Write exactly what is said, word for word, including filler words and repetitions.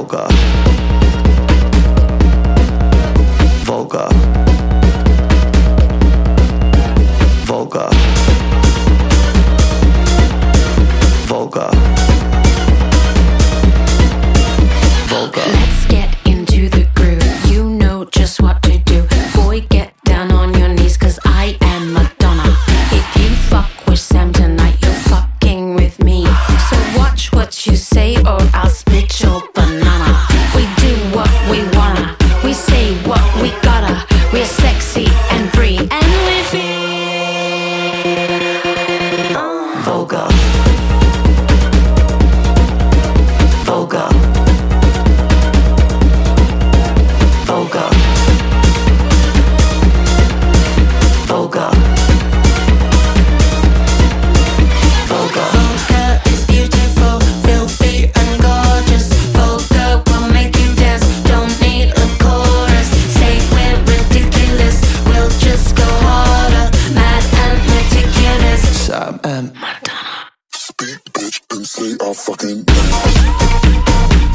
vulgar, vulgar, vulgar, vulgar, vulgar. Let's get into the groove. You know just what to do. Boy, get down on your knees, cause I am Madonna. If you fuck with Sam tonight, you're fucking with me. So watch what you say or I'll split your banana. We do what we wanna, we say what we gotta. We're sexy and free, and we feel uh. Vulgar, vulgar, vulgar, vulgar, vulgar. Vulgar is beautiful, filthy and gorgeous. Vulgar will make you dance, don't need a chorus. Say we're ridiculous, we'll just go harder. Mad and meticulous. Sam and Madonna. Speak, bitch, and say I fucking